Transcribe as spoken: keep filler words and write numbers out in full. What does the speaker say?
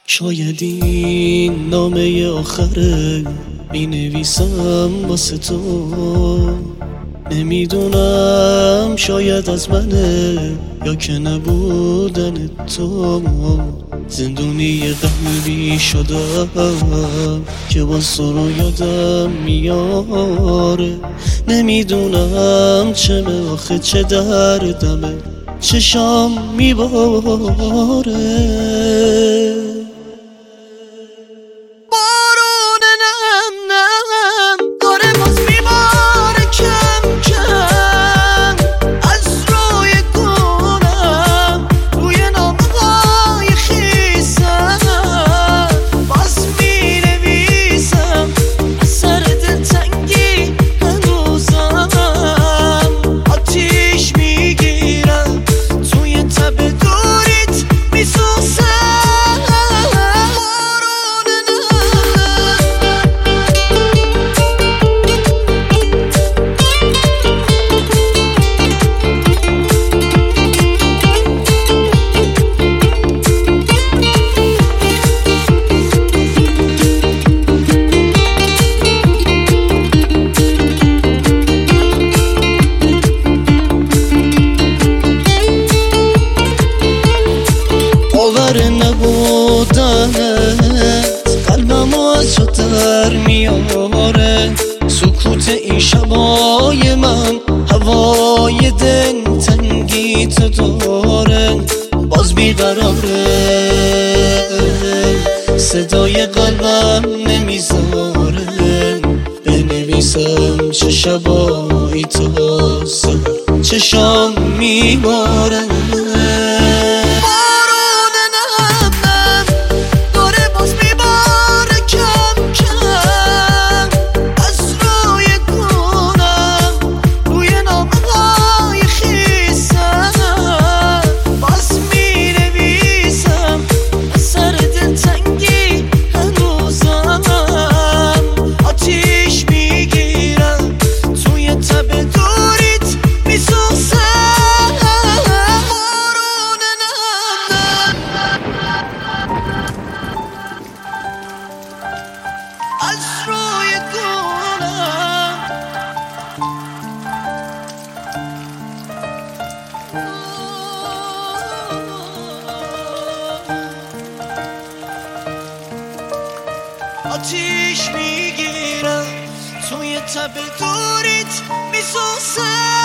شاید این نامه آخره می نویسم واسه تو. نمیدونم شاید از منه یا که نبودن تو. زندونی قلبی شدم که باز تو رو یادم میاره. نمیدونم چمه آخه چه دردمه چشام میباره. باور نبودنت قلبمو از جا در میاره. سکوت این شبای من هوای دل تنگی تو داره. باز بیقراره صدای قلبم نمیذاره بنویسم چه شبایی تا سر چشام میباره. از روی گونم آتیش میگیرم توی تب دوریت میسوزم.